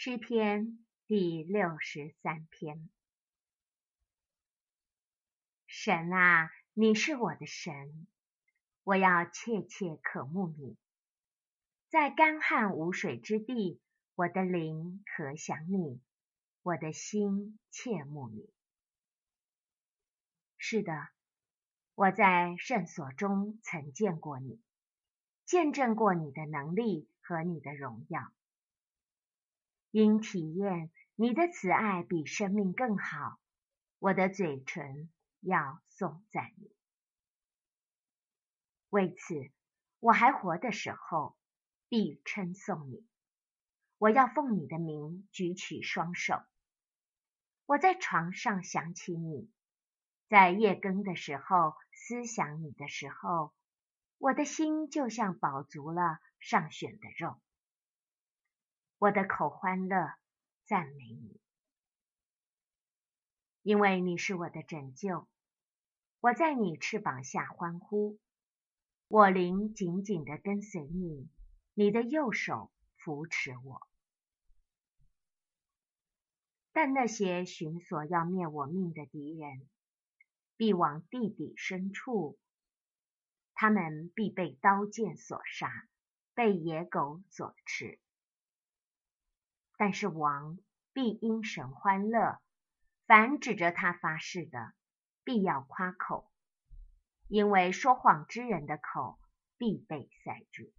诗篇第63篇。神啊，你是我的神，我要切切渴慕你。在干旱无水之地，我的灵可想你，我的心切慕你。是的，我在圣所中曾见过你，见证过你的能力和你的荣耀。因体验你的慈爱比生命更好，我的嘴唇要颂赞你。为此，我还活的时候，必称颂你。我要奉你的名举起双手。我在床上想起你，在夜更的时候思想你的时候，我的心就像饱足了上选的肉。我的口欢乐，赞美你。因为你是我的拯救，我在你翅膀下欢呼。我灵紧紧地跟随你，你的右手扶持我。但那些寻索要灭我命的敌人，必往地底深处，他们必被刀剑所杀，被野狗所吃。但是王必因神欢乐，凡指着他发誓的，必要夸口，因为说谎之人的口必被塞住。